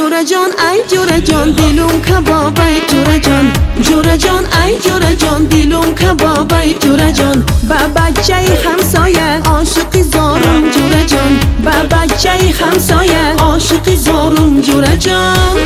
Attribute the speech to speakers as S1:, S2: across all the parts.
S1: جورا جان ای جورا جان دیلم کبابای جورا جان جورا جان ای جورا جان دیلم کبابای جورا جان با بچه همسایه عاشقی زارم جورا جان با بچه همسایه عاشقی زارم جورا جان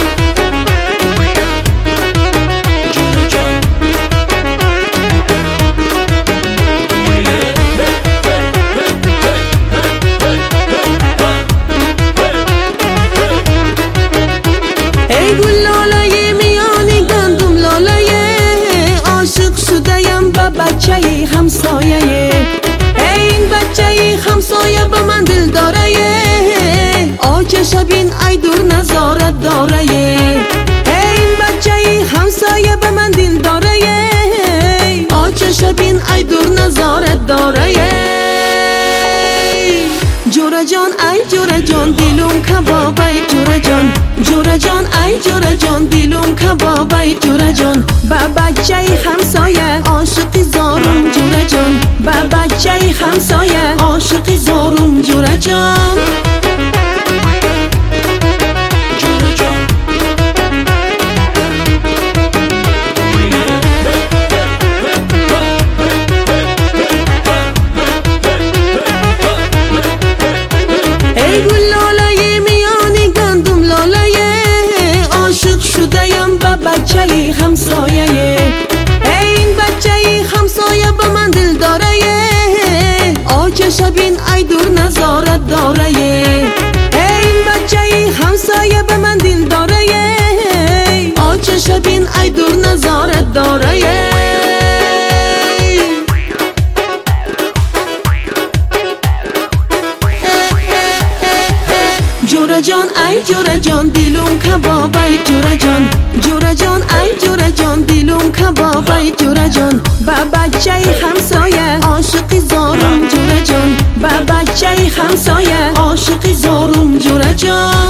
S1: ای گل لالای میانی گندم لالای عاشق شده‌ام با بچه همسایه این بچه همسایه به من دل داره آچه شبین ای دور نظارت داره این بچه همسایه به من دل داره آچه شبین ای دور نظارت داره جورا جان ای جورا جان دیلم کبابای جورا جان جورا جان ای جورا جان دیلم کبابای جورا جان با بچه همسایه عاشقی زارم جورا جان با بچه همسایه عاشقی زارم جورا جان ای گل لالای میانی گندم لالای عاشق شده‌ام با بچه همسایه این بچه همسایه به من دل داره آچه شبین ای دور نظارت داره این بچه همسایه به من دل داره آچه شبین ای دور نظارت داره جورا جان ای جورا جان دیلم کبابای جورا جان جورا جان ای جورا جان دیلم کبابای جورا جان با بچه همسایه عاشقی زارم جورا جان با بچه همسایه عاشقی زارم جورا جان